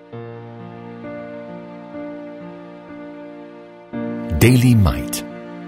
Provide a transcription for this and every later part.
Daily Might.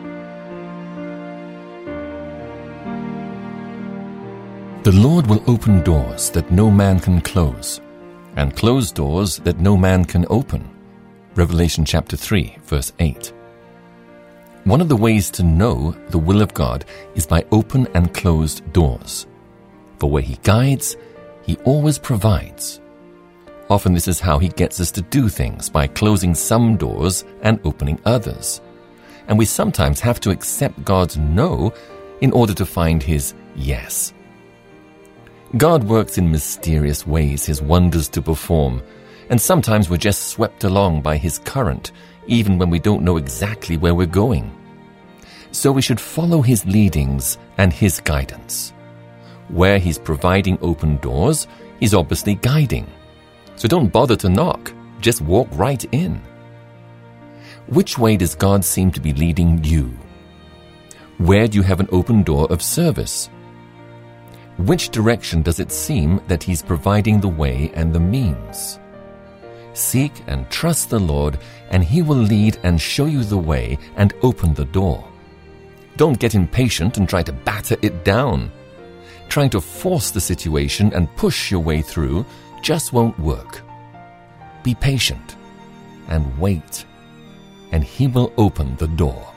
The Lord will open doors that no man can close, and close doors that no man can open. Revelation chapter 3, verse 8. One of the ways to know the will of God is by open and closed doors. For where He guides, He always provides. Often this is how He gets us to do things, by closing some doors and opening others. And we sometimes have to accept God's no in order to find His yes. God works in mysterious ways His wonders to perform, and sometimes we're just swept along by His current, even when we don't know exactly where we're going. So we should follow His leadings and His guidance. Where He's providing open doors, He's obviously guiding. So don't bother to knock, just walk right in. Which way does God seem to be leading you? Where do you have an open door of service? Which direction does it seem that He's providing the way and the means? Seek and trust the Lord, and He will lead and show you the way and open the door. Don't get impatient and try to batter it down. Trying to force the situation and push your way through just won't work. Be patient and wait, and He will open the door.